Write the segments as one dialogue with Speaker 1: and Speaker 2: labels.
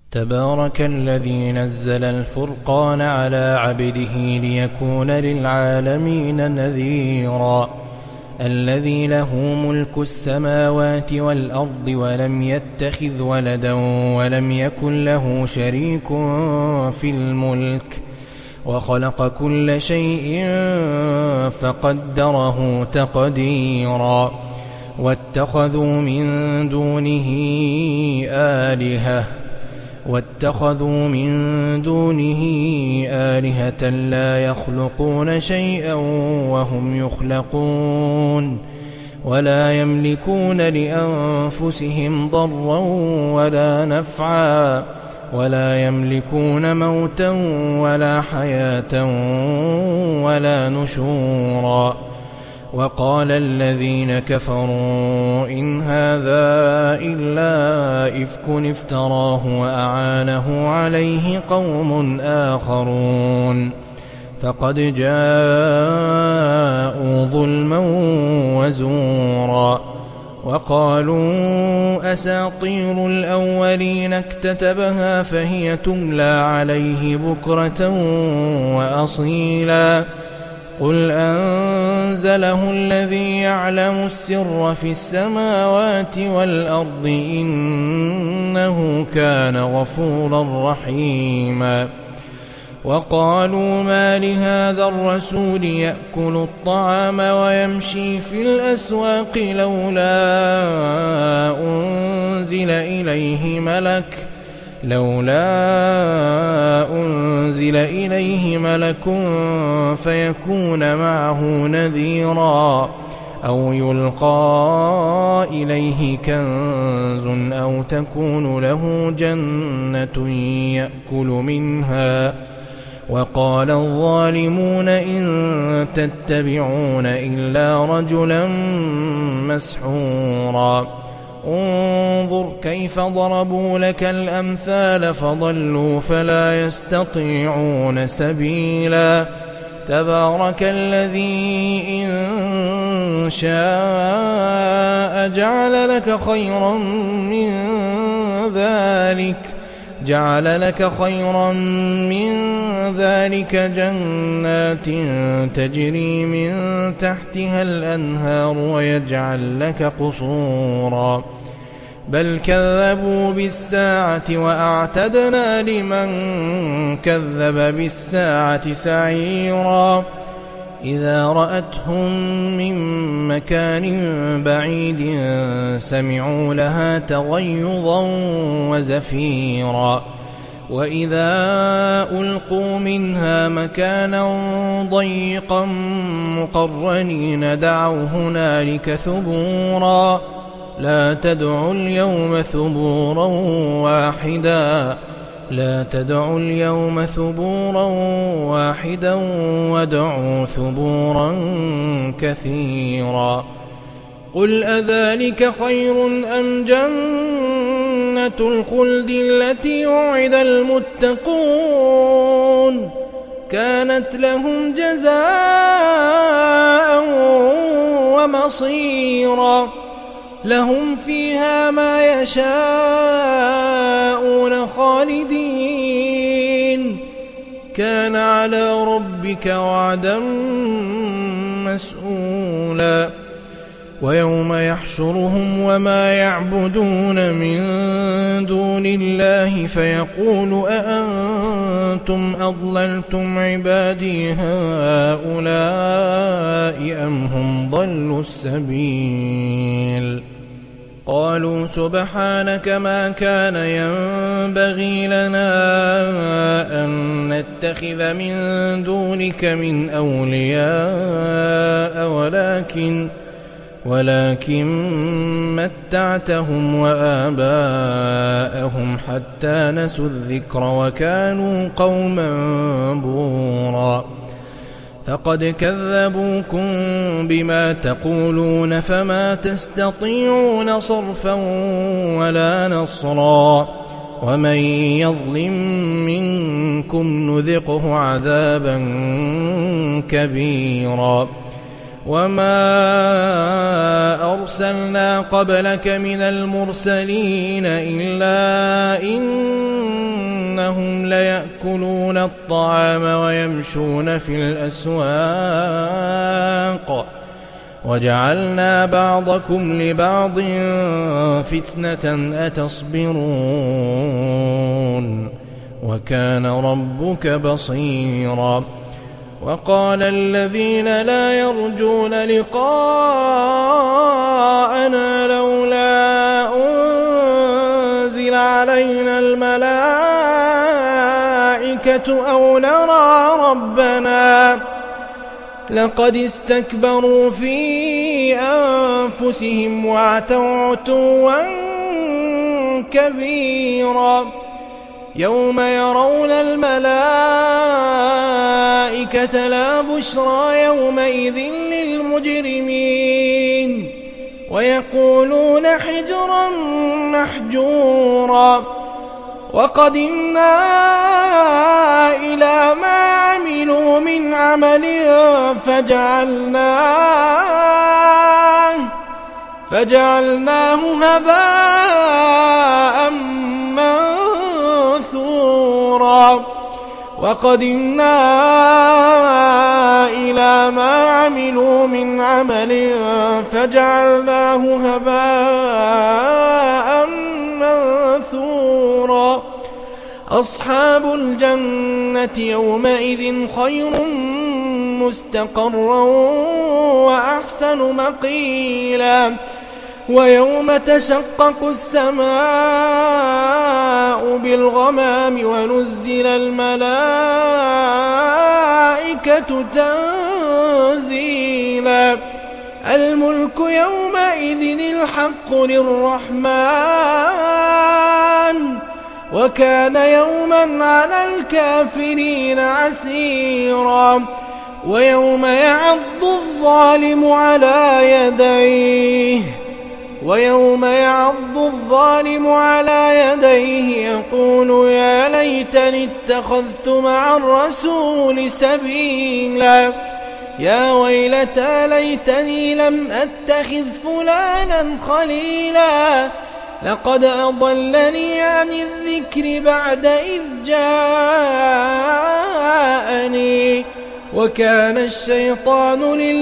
Speaker 1: تبارك الذي نزل الفرقان على عبده ليكون للعالمين نذيرا الذي له ملك السماوات والأرض ولم يتخذ ولدا ولم يكن له شريك في الملك وخلق كل شيء فقدره تقديرا واتخذوا من دونه آلهة لا يخلقون شيئا وهم يخلقون ولا يملكون لأنفسهم ضرا ولا نفعا ولا يملكون موتا ولا حياة ولا نشورا وقال الذين كفروا إن هذا إلا إفك افتراه وأعانه عليه قوم آخرون فقد جاءوا ظلما وزورا وقالوا أساطير الأولين اكتتبها فهي تملى عليه بكرة وأصيلا قل أنزله الذي يعلم السر في السماوات والأرض إنه كان غفورا رحيما وقالوا ما لهذا الرسول يأكل الطعام ويمشي في الأسواق لولا أنزل إليه ملك فيكون معه نذيرا أو يلقى إليه كنز أو تكون له جنة يأكل منها وقال الظالمون إن تتبعون إلا رجلا مسحورا انظر كيف ضربوا لك الأمثال فضلوا فلا يستطيعون سبيلا تبارك الذي إن شاء جعل لك خيرا من ذلك جنات تجري من تحتها الأنهار ويجعل لك قصورا بل كذبوا بالساعة وأعتدنا لمن كذب بالساعة سعيرا إذا رأتهم من مكان بعيد سمعوا لها تغيظا وزفيرا وإذا ألقوا منها مكانا ضيقا مقرنين دعوا هنالك ثبورا لا تدعوا اليوم ثبورا واحدا وادعوا ثبورا كثيرا قل أذلك خير أم جنة الخلد التي وعد المتقون كانت لهم جزاء ومصيرا لهم فيها ما يشاءون خالدين كان على ربك وعدا مسئولا ويوم يحشرهم وما يعبدون من دون الله فيقول أأنتم أضللتم عبادي هؤلاء أم هم ضلوا السبيل قالوا سبحانك ما كان ينبغي لنا أن نتخذ من دونك من أولياء ولكن متعتهم وآباءهم حتى نسوا الذكر وكانوا قوما بورا فقد كذبوكم بما تقولون فما تستطيعون صرفا ولا نصرا ومن يظلم منكم نذقه عذابا كبيرا وما أرسلنا قبلك من المرسلين إلا إن إنهم ليأكلون الطعام ويمشون في الأسواق وجعلنا بعضكم لبعض فتنة أتصبرون وكان ربك بصيرا. وقال الذين لا يرجون لقاءنا لولا أنزل علينا الملائكة أو نرى ربنا لقد استكبروا في أنفسهم وعتوا عتوا كبيرا. يوم يرون الملائكة لا بشرى يومئذ للمجرمين ويقولون حجرا محجورا. وقدمنا إلى ما عملوا من عمل فجعلناه هباء منثورا. وقدمنا إلى ما عملوا من عمل فجعلناه هباء منثورا. أصحاب الجنة يومئذ خير مستقرا وأحسن مقيلا. ويوم تشقق السماء بالغمام ونزل الملائكة تنزيلا. الملك يومئذ الحق للرحمن وكان يوما على الكافرين عسيرا. ويوم يعض الظالم على يديه يقول يا ليتني اتخذت مع الرسول سبيلا. يا ويلتى ليتني لم أتخذ فلانا خليلا لقد أضلني عن الذكر بعد إذ جاءني وكان الشيطان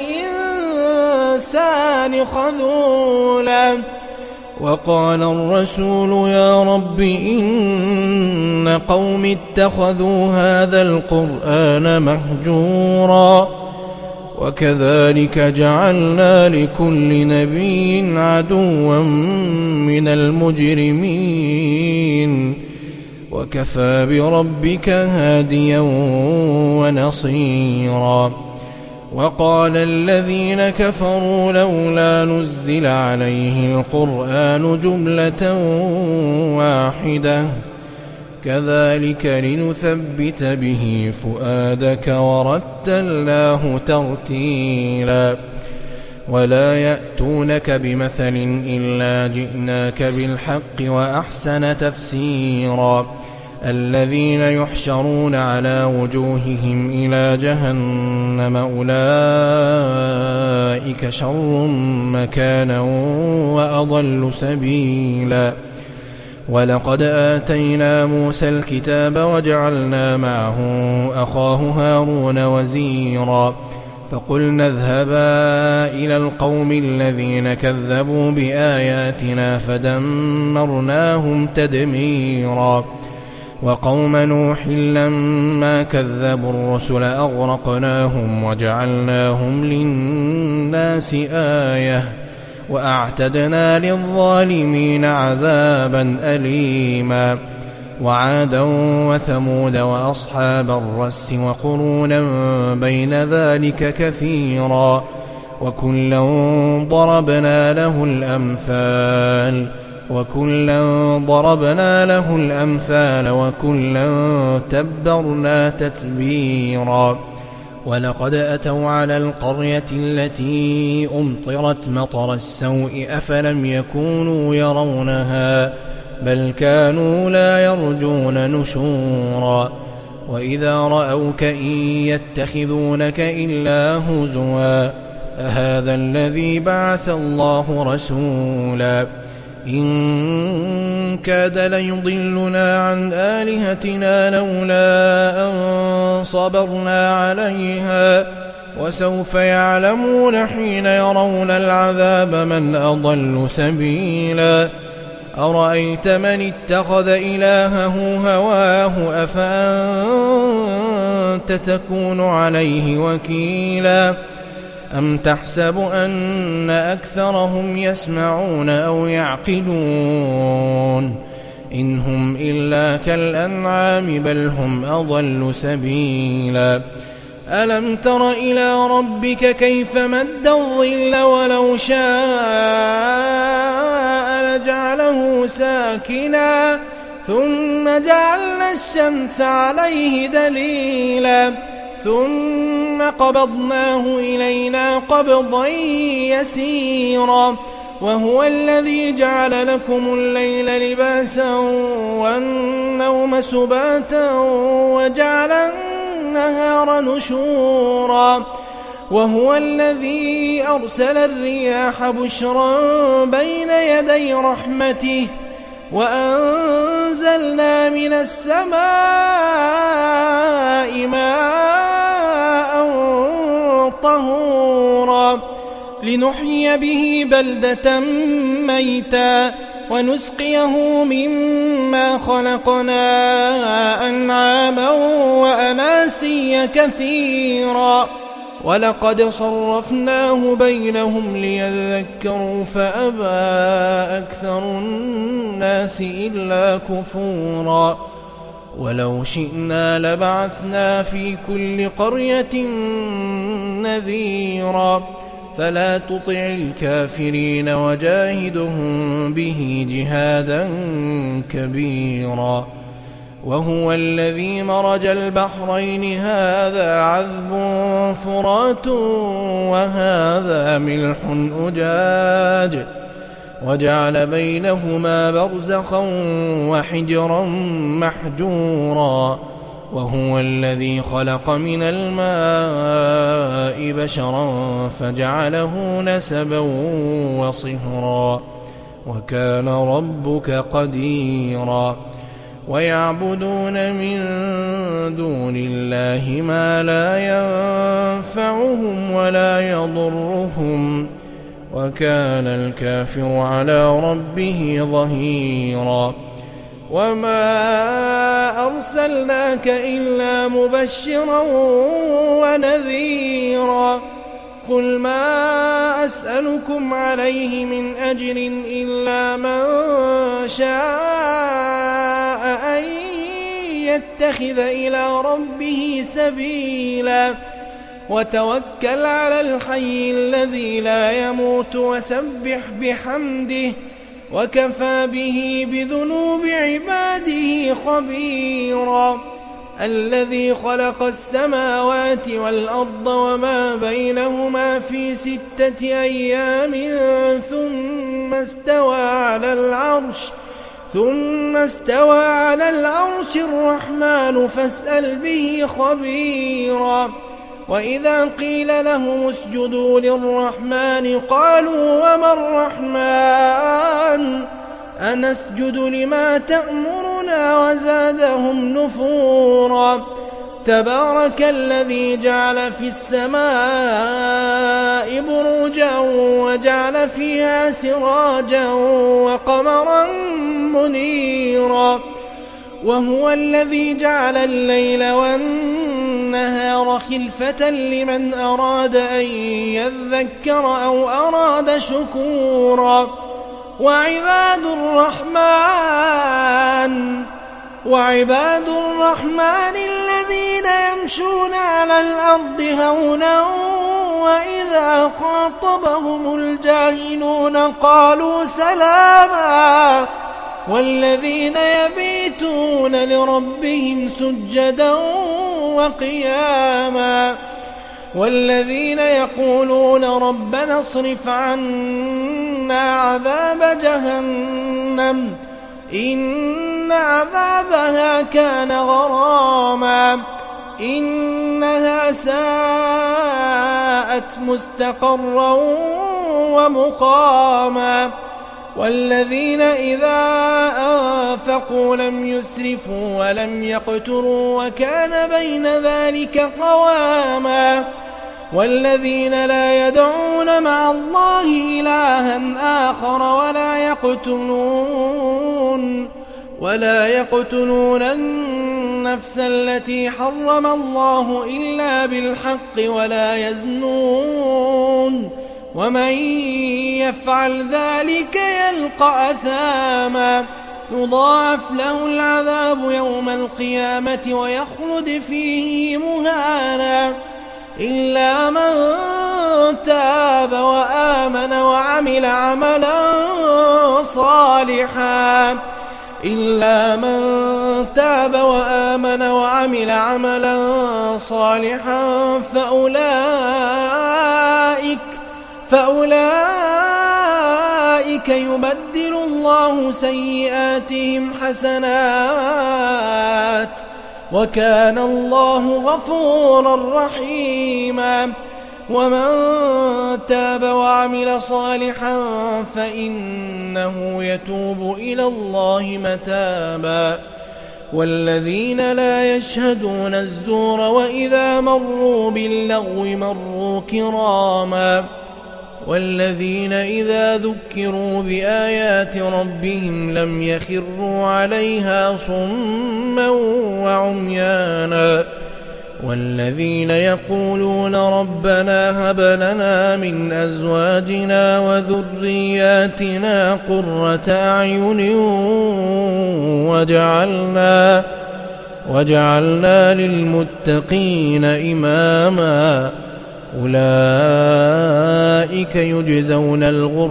Speaker 1: للإنسان خذولا. وقال الرسول يا رب إن قوم اتخذوا هذا القرآن مهجورا. وكذلك جعلنا لكل نبي عدوا من المجرمين وكفى بربك هاديا ونصيرا. وقال الذين كفروا لولا نزل عليه القرآن جملة واحدة كذلك لنثبت به فؤادك ورتلناه ترتيلا. ولا يأتونك بمثل إلا جئناك بالحق وأحسن تفسيرا. الذين يحشرون على وجوههم إلى جهنم أولئك شر مكانا وأضل سبيلا. ولقد آتينا موسى الكتاب وجعلنا معه أخاه هارون وزيرا. فقلنا اذهبا إلى القوم الذين كذبوا بآياتنا فدمرناهم تدميرا. وقوم نوح لما كذبوا الرسل أغرقناهم وجعلناهم للناس آية وأعتدنا للظالمين عذابا أليما. وعادا وثمود وأصحاب الرس وقرونا بين ذلك كثيرا وكلا ضربنا له الأمثال وكلا تبرنا تتبيرا. ولقد أتوا على القرية التي أمطرت مطر السوء أفلم يكونوا يرونها بل كانوا لا يرجون نشورا. وإذا رأوك إن يتخذونك إلا هزوا أهذا الذي بعث الله رسولا. إن كاد ليضلنا عن آلهتنا لولا أن صبرنا عليها وسوف يعلمون حين يرون العذاب من أضل سبيلا أرأيت من اتخذ إلهه هواه أفأنت تكون عليه وكيلا أم تحسب أن أكثرهم يسمعون أو يعقلون إن هم إلا كالأنعام بل هم أضل سبيلا ألم تر إلى ربك كيف مد الظل ولو شاء لجعله ساكنا ثم جعلنا الشمس عليه دليلا ثم قبضناه إلينا قبضا يسيرا وهو الذي جعل لكم الليل لباسا والنوم سباتا وجعل النهار نشورا وهو الذي أرسل الرياح بشرا بين يدي رحمته وأنزلنا من السماء ماء طهورا لنحيي به بلدة ميتا ونسقيه مما خلقنا أنعاما وأناسيا كثيرا ولقد صرفناه بينهم ليذكروا فأبى أكثر الناس إلا كفورا ولو شئنا لبعثنا في كل قرية نذيرا فلا تطع الكافرين وجاهدهم به جهادا كبيرا وهو الذي مرج البحرين هذا عذب فرات وهذا ملح أجاج وجعل بينهما برزخا وحجرا محجورا وهو الذي خلق من الماء بشرا فجعله نسبا وصهرا وكان ربك قديرا ويعبدون من دون الله ما لا ينفعهم ولا يضرهم وكان الكافر على ربه ظهيرا وما أرسلناك إلا مبشرا ونذيرا قل ما أسألكم عليه من أجر إلا من شاء أن يتخذ إلى ربه سبيلا وتوكل على الحي الذي لا يموت وسبح بحمده وكفى به بذنوب عباده خبيرا الذي خلق السماوات والأرض وما بينهما في 6 أيام ثم استوى على العرش الرحمن فاسأل به خبيرا وإذا قيل لهم اسجدوا للرحمن قالوا وما الرحمن أنسجد لما تأمرنا وزادهم نفورا تبارك الذي جعل في السماء بروجا وجعل فيها سراجا وقمرا منيرا وهو الذي جعل الليل والنهار خلفة لمن أراد أن يذكر أو أراد شكورا وعباد الرحمن الذين يمشون على الأرض هونا وإذا خاطبهم الجاهلون قالوا سلاما والذين يبيتون لربهم سجدا وقياما والذين يقولون ربنا اصرف عنا عذاب جهنم إن عذابها كان غراما إنها ساءت مستقرا ومقاما والذين إذا أنفقوا لم يسرفوا ولم يقتروا وكان بين ذلك قواما والذين لا يدعون مع الله إلها آخر ولا يقتلون النفس التي حرم الله إلا بالحق ولا يزنون ومن يفعل ذلك يلقى أثاما يضاعف له العذاب يوم القيامة ويخلد فيه مهانا إلا من تاب وآمن وعمل عملا صالحا فأولئك يبدل الله سيئاتهم حسنات وكان الله غفورا رحيما ومن تاب وعمل صالحا فإنه يتوب إلى الله متابا والذين لا يشهدون الزور وإذا مروا باللغو مروا كراما والذين إذا ذكروا بآيات ربهم لم يخروا عليها صما وعميانا والذين يقولون ربنا هب لنا من أزواجنا وذرياتنا قرة أعين وجعلنا للمتقين إماما أولئك يجزون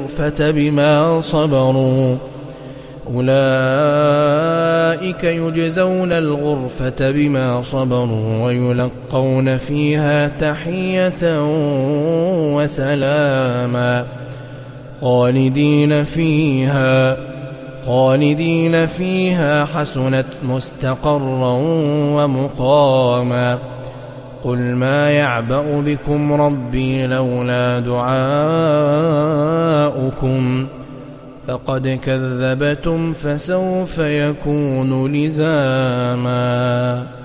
Speaker 1: الغرفة بما صبروا ويلقون فيها تحية وسلاما خالدين فيها حسنت مستقرا ومقاما قل ما يعبأ بكم ربي لولا دعاؤكم فقد كذبتم فسوف يكون لزاما